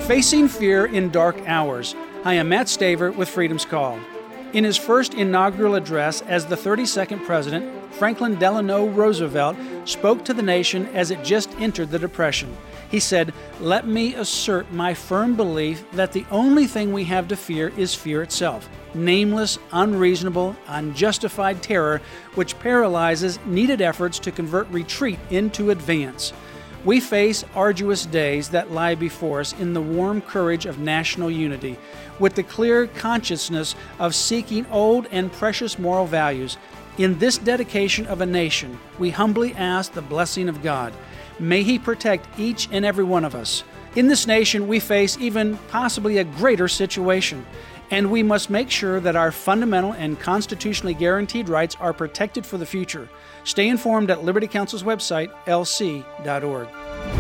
Facing Fear in Dark Hours. I am Matt Staver with Freedom's Call. In his first inaugural address as the 32nd president, Franklin Delano Roosevelt spoke to the nation as it just entered the Depression. He said, "Let me assert my firm belief that the only thing we have to fear is fear itself, nameless, unreasonable, unjustified terror which paralyzes needed efforts to convert retreat into advance. We face arduous days that lie before us in the warm courage of national unity, with the clear consciousness of seeking old and precious moral values. In this dedication of a nation, we humbly ask the blessing of God. May He protect each and every one of us. In this nation, we face even possibly a greater situation, and we must make sure that our fundamental and constitutionally guaranteed rights are protected for the future. Stay informed at Liberty Counsel's website, lc.org.